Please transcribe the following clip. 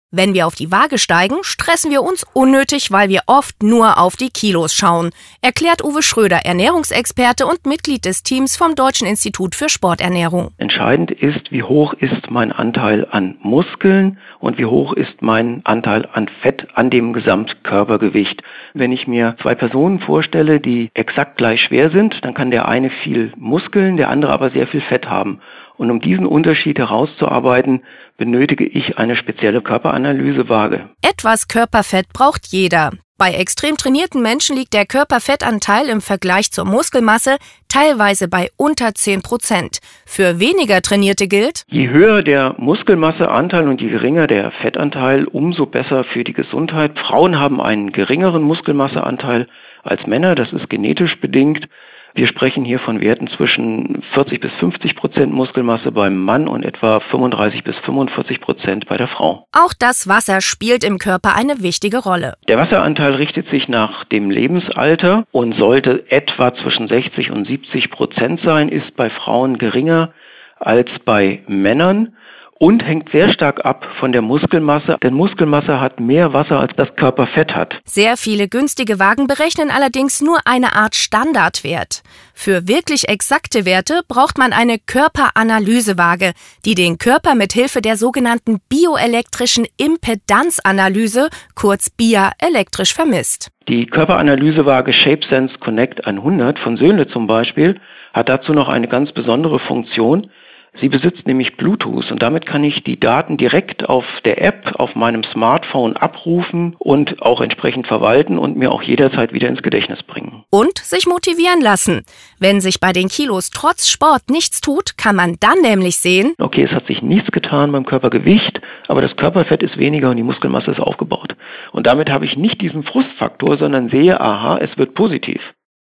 Wenn wir auf die Waage steigen, stressen wir uns unnötig, weil wir oft nur auf die Kilos schauen, erklärt Uwe Schröder, Ernährungsexperte und Mitglied des Teams vom Deutschen Institut für Sporternährung. Entscheidend ist, wie hoch ist mein Anteil an Muskeln und wie hoch ist mein Anteil an Fett an dem Gesamtkörpergewicht. Wenn ich mir zwei Personen vorstelle, die exakt gleich schwer sind, dann kann der eine viel Muskeln, der andere aber sehr viel Fett haben. Und um diesen Unterschied herauszuarbeiten, benötige ich eine spezielle Körperanalysewaage. Etwas Körperfett braucht jeder. Bei extrem trainierten Menschen liegt der Körperfettanteil im Vergleich zur Muskelmasse teilweise bei unter 10%. Für weniger Trainierte gilt: Je höher der Muskelmasseanteil und je geringer der Fettanteil, umso besser für die Gesundheit. Frauen haben einen geringeren Muskelmasseanteil als Männer, das ist genetisch bedingt. Wir sprechen hier von Werten zwischen 40-50% Muskelmasse beim Mann und etwa 35-45% bei der Frau. Auch das Wasser spielt im Körper eine wichtige Rolle. Der Wasseranteil richtet sich nach dem Lebensalter und sollte etwa zwischen 60 und 70% sein, ist bei Frauen geringer als bei Männern. Und hängt sehr stark ab von der Muskelmasse, denn Muskelmasse hat mehr Wasser, als das Körperfett hat. Sehr viele günstige Wagen berechnen allerdings nur eine Art Standardwert. Für wirklich exakte Werte braucht man eine Körperanalysewaage, die den Körper mit Hilfe der sogenannten bioelektrischen Impedanzanalyse, kurz BIA, elektrisch vermisst. Die Körperanalysewaage ShapeSense Connect 100 von Söhnle zum Beispiel hat dazu noch eine ganz besondere Funktion. Sie besitzt nämlich Bluetooth und damit kann ich die Daten direkt auf der App auf meinem Smartphone abrufen und auch entsprechend verwalten und mir auch jederzeit wieder ins Gedächtnis bringen. Und sich motivieren lassen. Wenn sich bei den Kilos trotz Sport nichts tut, kann man dann nämlich sehen: Okay, es hat sich nichts getan beim Körpergewicht, aber das Körperfett ist weniger und die Muskelmasse ist aufgebaut. Und damit habe ich nicht diesen Frustfaktor, sondern sehe, aha, es wird positiv.